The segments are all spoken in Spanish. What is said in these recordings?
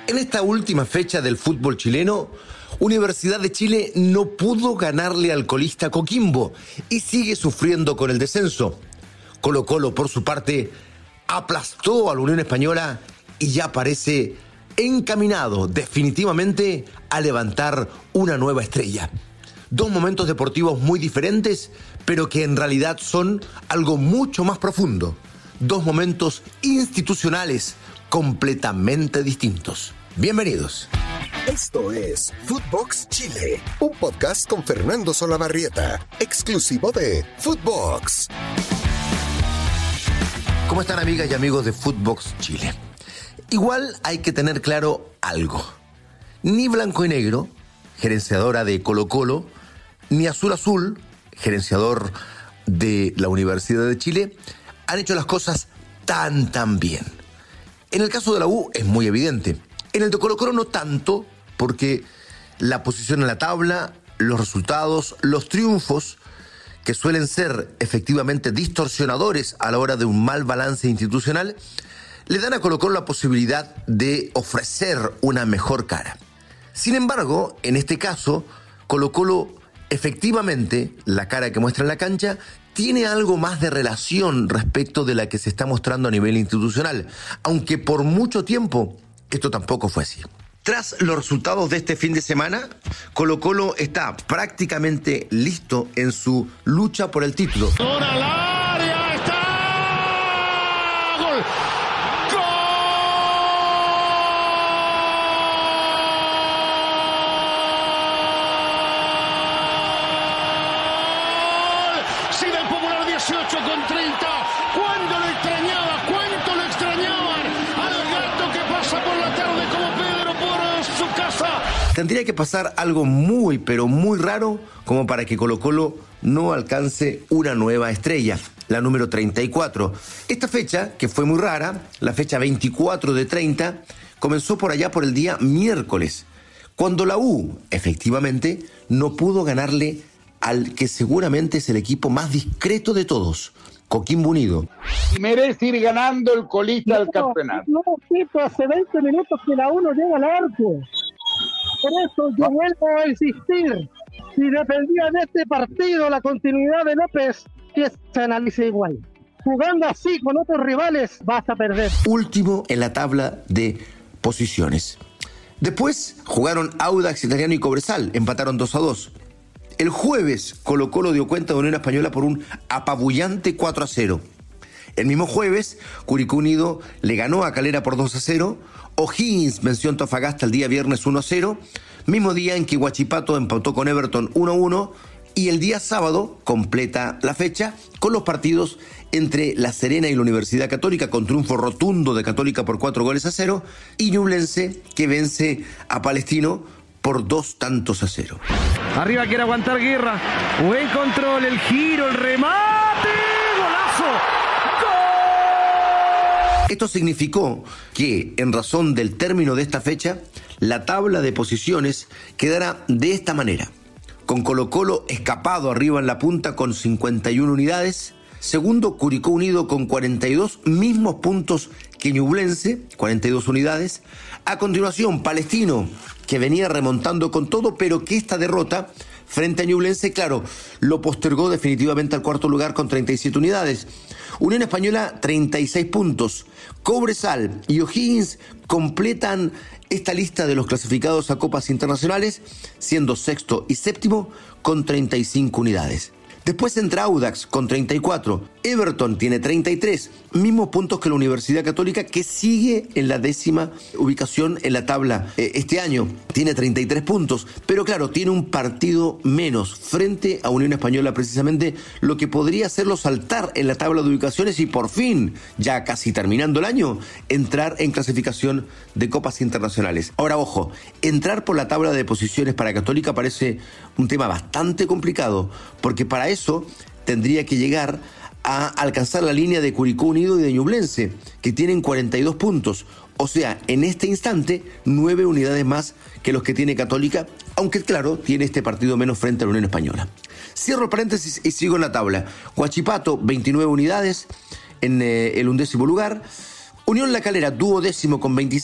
En esta última fecha del fútbol chileno, Universidad de Chile no pudo ganarle al colista Coquimbo y sigue sufriendo con el descenso. Colo-Colo, por su parte, aplastó a la Unión Española y ya parece encaminado definitivamente a levantar una nueva estrella. Dos momentos deportivos muy diferentes, pero que en realidad son algo mucho más profundo. Dos momentos institucionales completamente distintos. Bienvenidos. Esto es Footbox Chile, un podcast con Fernando Solabarrieta, exclusivo de Footbox. ¿Cómo están, amigas y amigos de Footbox Chile? Igual hay que tener claro algo. Ni Blanco y Negro, gerenciadora de Colo-Colo, ni Azul Azul, gerenciador de la Universidad de Chile, han hecho las cosas tan bien. En el caso de la U es muy evidente. En el de Colo-Colo no tanto, porque la posición en la tabla, los resultados, los triunfos, que suelen ser efectivamente distorsionadores a la hora de un mal balance institucional, le dan a Colo-Colo la posibilidad de ofrecer una mejor cara. Sin embargo, en este caso, Colo-Colo, efectivamente, la cara que muestra en la cancha, tiene algo más de relación respecto de la que se está mostrando a nivel institucional, aunque por mucho tiempo esto tampoco fue así. Tras los resultados de este fin de semana, Colo-Colo está prácticamente listo en su lucha por el título. Tendría que pasar algo muy, pero muy raro como para que Colo-Colo no alcance una nueva estrella, la número 34. Esta fecha, que fue muy rara, la fecha 24 de 30, comenzó por allá por el día miércoles, cuando la U, efectivamente, no pudo ganarle al que seguramente es el equipo más discreto de todos, Coquimbo Unido. Y merece ir ganando el colista del campeonato. No, Tito, hace 20 minutos que la U no llega al arco. Por eso yo vuelvo a insistir, si dependía de este partido la continuidad de López, que se analice igual. Jugando así con otros rivales vas a perder. Último en la tabla de posiciones. Después jugaron Audax Italiano y Cobresal, empataron 2-2. El jueves Colo-Colo dio cuenta de Unión Española por un apabullante 4-0. El mismo jueves, Curicó Unido le ganó a Calera por 2-0. O'Higgins venció a Antofagasta el día viernes 1-0. Mismo día en que Huachipato empató con Everton 1-1. Y el día sábado completa la fecha con los partidos entre La Serena y la Universidad Católica, con triunfo rotundo de Católica por 4-0. Y Ñublense, que vence a Palestino por 2-0. Arriba quiere aguantar Guerra. Buen control, el giro, el remate. ¡Golazo! Esto significó que, en razón del término de esta fecha, la tabla de posiciones quedará de esta manera. Con Colo-Colo escapado arriba en la punta con 51 unidades. Segundo, Curicó Unido con 42 mismos puntos que Ñublense, 42 unidades. A continuación, Palestino, que venía remontando con todo, pero que esta derrota frente a Ñublense, claro, lo postergó definitivamente al cuarto lugar con 37 unidades. Unión Española, 36 puntos. Cobresal y O'Higgins completan esta lista de los clasificados a copas internacionales, siendo sexto y séptimo con 35 unidades. Después entra Audax con 34. Everton tiene 33, mismos puntos que la Universidad Católica, que sigue en la 10ª ubicación en la tabla este año. Tiene 33 puntos, pero claro, tiene un partido menos frente a Unión Española, precisamente lo que podría hacerlo saltar en la tabla de ubicaciones y por fin, ya casi terminando el año, entrar en clasificación de copas internacionales. Ahora, ojo, entrar por la tabla de posiciones para Católica parece un tema bastante complicado, porque para eso tendría que llegar a alcanzar la línea de Curicó Unido y de Ñublense, que tienen 42 puntos. O sea, en este instante, 9 unidades más que los que tiene Católica, aunque claro, tiene este partido menos frente a la Unión Española. Cierro el paréntesis y sigo en la tabla. Huachipato, 29 unidades en el 11º lugar. Unión La Calera, 12º con 26.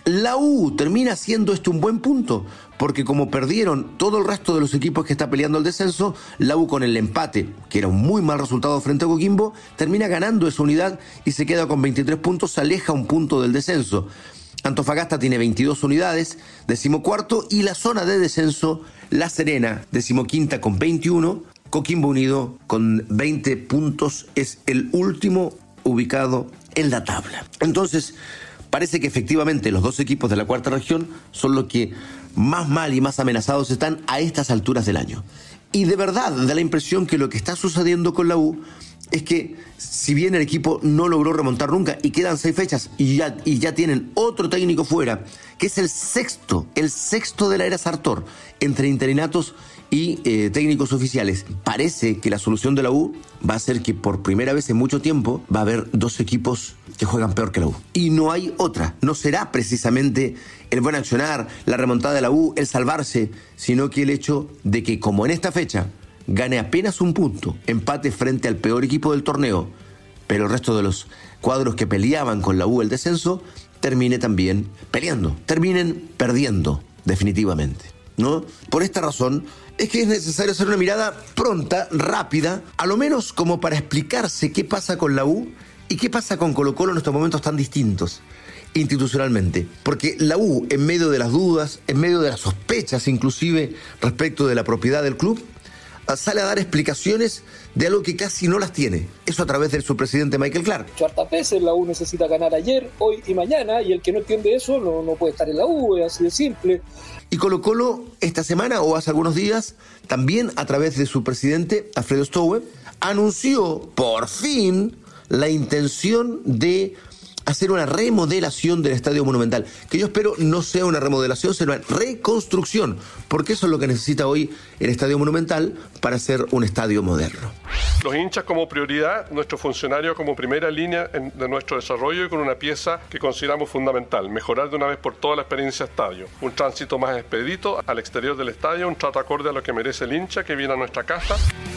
La U termina siendo un buen punto, porque como perdieron todo el resto de los equipos que está peleando el descenso, la U con el empate, que era un muy mal resultado frente a Coquimbo, termina ganando esa unidad y se queda con 23 puntos, se aleja un punto del descenso. Antofagasta tiene 22 unidades, 14º, y la zona de descenso, La Serena, 15ª con 21, Coquimbo Unido con 20 puntos, es el último ubicado en la tabla. Entonces, parece que efectivamente los dos equipos de la cuarta región son los que más mal y más amenazados están a estas alturas del año. Y de verdad da la impresión que lo que está sucediendo con la U es que, si bien el equipo no logró remontar nunca y quedan 6 fechas y ya tienen otro técnico fuera, que es el sexto de la era Sartor, entre interinatos y técnicos oficiales, parece que la solución de la U va a ser que por primera vez en mucho tiempo va a haber 2 equipos que juegan peor que la U. Y no hay otra. No será precisamente el buen accionar, la remontada de la U, el salvarse, sino que el hecho de que, como en esta fecha, gane apenas un punto, empate frente al peor equipo del torneo, pero el resto de los cuadros que peleaban con la U el descenso, termine también peleando, terminen perdiendo definitivamente, ¿no? Por esta razón es que es necesario hacer una mirada pronta, rápida, a lo menos como para explicarse qué pasa con la U y qué pasa con Colo-Colo en estos momentos tan distintos institucionalmente. Porque la U, en medio de las dudas, en medio de las sospechas inclusive respecto de la propiedad del club, sale a dar explicaciones de algo que casi no las tiene. Eso a través de su presidente Michael Clark. Hartas veces la U necesita ganar ayer, hoy y mañana, y el que no entiende eso no puede estar en la U, es así de simple. Y Colo-Colo esta semana o hace algunos días, también a través de su presidente Alfredo Stowe, anunció por fin la intención de hacer una remodelación del Estadio Monumental, que yo espero no sea una remodelación, sino una reconstrucción, porque eso es lo que necesita hoy el Estadio Monumental para ser un estadio moderno. Los hinchas como prioridad, nuestros funcionarios como primera línea de nuestro desarrollo, y con una pieza que consideramos fundamental: mejorar de una vez por todas la experiencia estadio. Un tránsito más expedito al exterior del estadio, un trato acorde a lo que merece el hincha que viene a nuestra casa.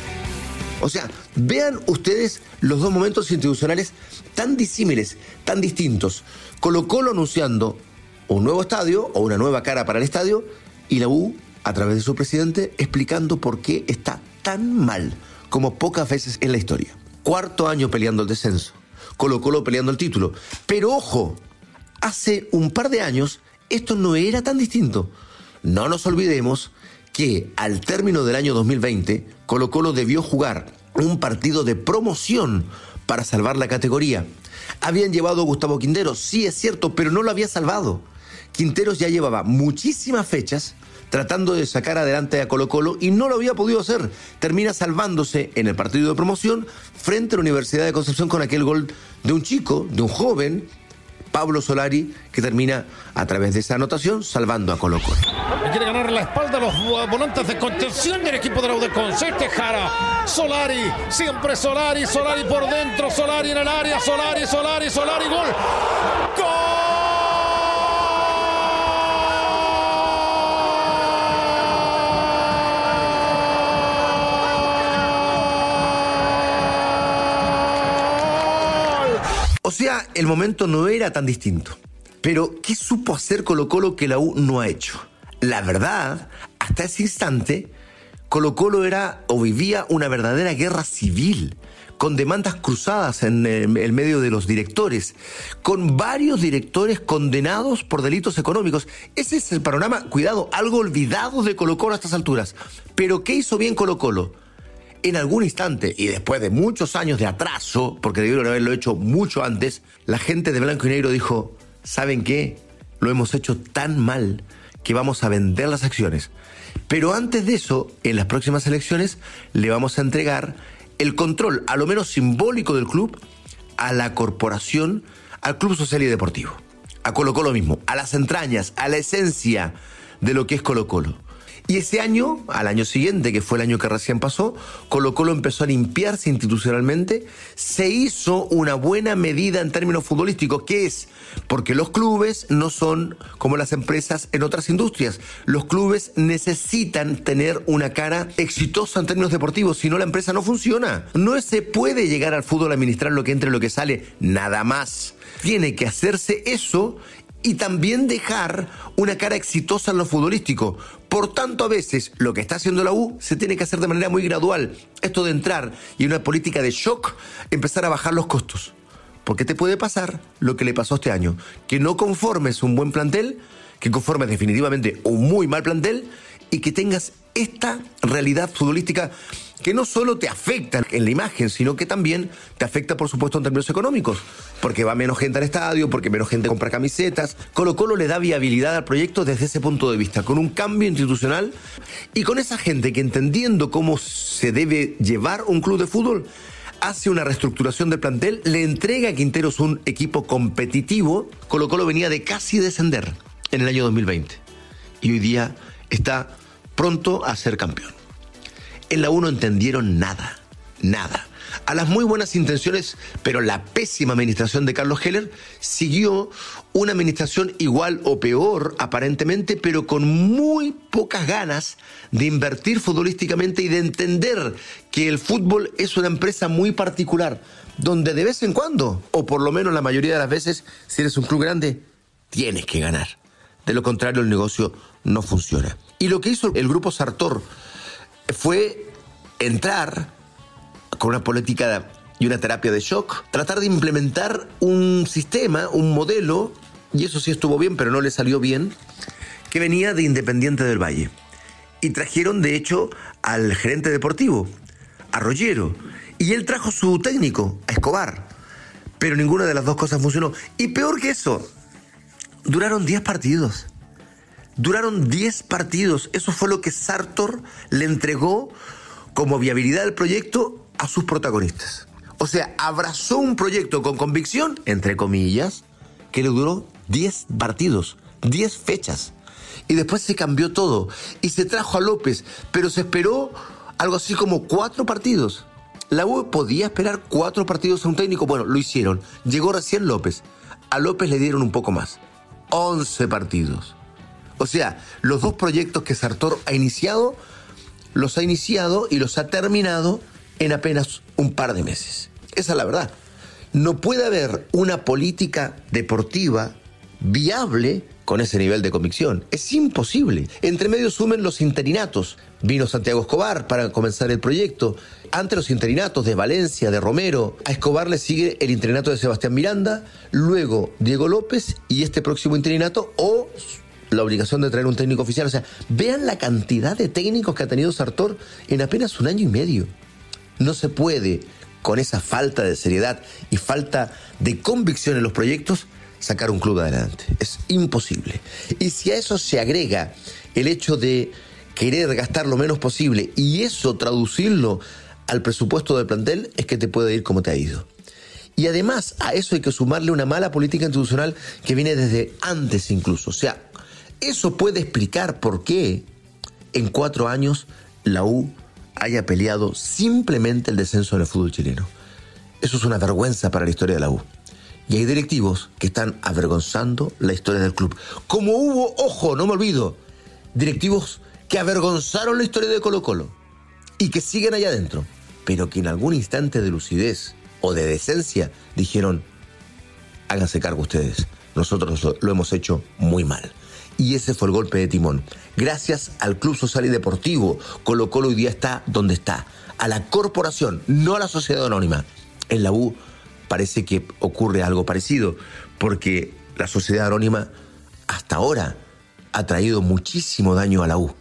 O sea, vean ustedes los dos momentos institucionales tan disímiles, tan distintos. Colo-Colo anunciando un nuevo estadio o una nueva cara para el estadio, y la U, a través de su presidente, explicando por qué está tan mal como pocas veces en la historia. 4º año peleando el descenso, Colo-Colo peleando el título. Pero ojo, hace un par de años esto no era tan distinto. No nos olvidemos que al término del año 2020, Colo-Colo debió jugar un partido de promoción para salvar la categoría. Habían llevado a Gustavo Quinteros, sí es cierto, pero no lo había salvado. Quinteros ya llevaba muchísimas fechas tratando de sacar adelante a Colo-Colo y no lo había podido hacer. Termina salvándose en el partido de promoción frente a la Universidad de Concepción con aquel gol de un chico, de un joven, Pablo Solari, que termina a través de esa anotación salvando a Colo-Colo. Quiere ganar la espalda a los volantes de contención del equipo de la U de Concepción. Jara, Solari, siempre Solari por dentro, Solari en el área, Solari, gol. ¡Gol! O sea, el momento no era tan distinto. Pero, ¿qué supo hacer Colo-Colo que la U no ha hecho? La verdad, hasta ese instante, Colo-Colo era o vivía una verdadera guerra civil, con demandas cruzadas en el medio de los directores, con varios directores condenados por delitos económicos. Ese es el panorama, cuidado, algo olvidado de Colo-Colo a estas alturas. Pero, ¿qué hizo bien Colo-Colo? En algún instante, y después de muchos años de atraso, porque debieron haberlo hecho mucho antes, la gente de Blanco y Negro dijo: ¿saben qué? Lo hemos hecho tan mal que vamos a vender las acciones. Pero antes de eso, en las próximas elecciones, le vamos a entregar el control, a lo menos simbólico, del club a la corporación, al Club Social y Deportivo, a Colo-Colo mismo, a las entrañas, a la esencia de lo que es Colo-Colo. Y ese año, al año siguiente, que fue el año que recién pasó, Colo-Colo empezó a limpiarse institucionalmente. Se hizo una buena medida en términos futbolísticos. ¿Qué es? Porque los clubes no son como las empresas en otras industrias. Los clubes necesitan tener una cara exitosa en términos deportivos, si no la empresa no funciona. No se puede llegar al fútbol a administrar lo que entra y lo que sale, nada más. Tiene que hacerse eso. y también dejar una cara exitosa en lo futbolístico. Por tanto, a veces lo que está haciendo la U se tiene que hacer de manera muy gradual. Esto de entrar y en una política de shock, empezar a bajar los costos. Porque te puede pasar lo que le pasó este año, que no conformes un buen plantel, que conformes definitivamente un muy mal plantel y que tengas esta realidad futbolística que no solo te afecta en la imagen, sino que también te afecta, por supuesto, en términos económicos, porque va menos gente al estadio, porque menos gente compra camisetas. Colo-Colo le da viabilidad al proyecto desde ese punto de vista, con un cambio institucional y con esa gente que, entendiendo cómo se debe llevar un club de fútbol, hace una reestructuración del plantel, le entrega a Quinteros un equipo competitivo. Colo-Colo venía de casi descender en el año 2020 y hoy día está pronto a ser campeón. En la U no entendieron nada. A las muy buenas intenciones, pero la pésima administración de Carlos Heller, siguió una administración igual o peor, aparentemente, pero con muy pocas ganas de invertir futbolísticamente y de entender que el fútbol es una empresa muy particular, donde de vez en cuando, o por lo menos la mayoría de las veces, si eres un club grande, tienes que ganar. De lo contrario, el negocio no funciona. Y lo que hizo el grupo Sartor fue entrar con una política y una terapia de shock, tratar de implementar un sistema, un modelo, y eso sí estuvo bien, pero no le salió bien, que venía de Independiente del Valle. Y trajeron, de hecho, al gerente deportivo, a Rollero, y él trajo su técnico, a Escobar, pero ninguna de las dos cosas funcionó. Y peor que eso, duraron 10 partidos. Eso fue lo que Sartor le entregó como viabilidad del proyecto a sus protagonistas. O sea, abrazó un proyecto con convicción, entre comillas, que le duró 10 partidos, 10 fechas. Y después se cambió todo y se trajo a López, pero se esperó algo así como 4 partidos. La U podía esperar 4 partidos a un técnico. Bueno, lo hicieron. Llegó recién López. A López le dieron un poco más. 11 partidos. O sea, los 2 proyectos que Sartor ha iniciado, los ha iniciado y los ha terminado en apenas un par de meses. Esa es la verdad. No puede haber una política deportiva viable con ese nivel de convicción. Es imposible. Entre medio sumen los interinatos. Vino Santiago Escobar para comenzar el proyecto. Ante los interinatos de Valencia, de Romero, a Escobar le sigue el interinato de Sebastián Miranda, luego Diego López y este próximo interinato o la obligación de traer un técnico oficial. O sea, vean la cantidad de técnicos que ha tenido Sartor en apenas un año y medio. No se puede, con esa falta de seriedad y falta de convicción en los proyectos, sacar un club adelante. Es imposible. Y si a eso se agrega el hecho de querer gastar lo menos posible y eso traducirlo al presupuesto del plantel, es que te puede ir como te ha ido. Y además a eso hay que sumarle una mala política institucional que viene desde antes incluso. O sea, eso puede explicar por qué en 4 años la U haya peleado simplemente el descenso en el fútbol chileno. Eso es una vergüenza para la historia de la U. Y hay directivos que están avergonzando la historia del club. Como hubo, ojo, no me olvido, directivos que avergonzaron la historia de Colo-Colo y que siguen allá adentro, pero que en algún instante de lucidez o de decencia dijeron: háganse cargo ustedes, nosotros lo hemos hecho muy mal. Y ese fue el golpe de timón. Gracias al Club Social y Deportivo, Colo-Colo hoy día está donde está. A la corporación, no a la sociedad anónima. En la U parece que ocurre algo parecido, porque la sociedad anónima hasta ahora ha traído muchísimo daño a la U.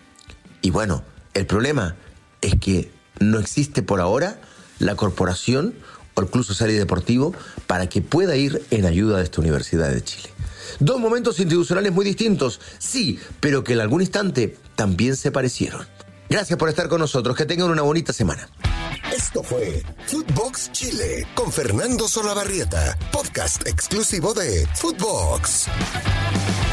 Y bueno, el problema es que no existe por ahora la corporación o el Club Social y Deportivo para que pueda ir en ayuda de esta Universidad de Chile. 2 momentos institucionales muy distintos, sí, pero que en algún instante también se parecieron. Gracias por estar con nosotros, que tengan una bonita semana. Esto fue Footbox Chile con Fernando Solabarrieta, podcast exclusivo de Footbox.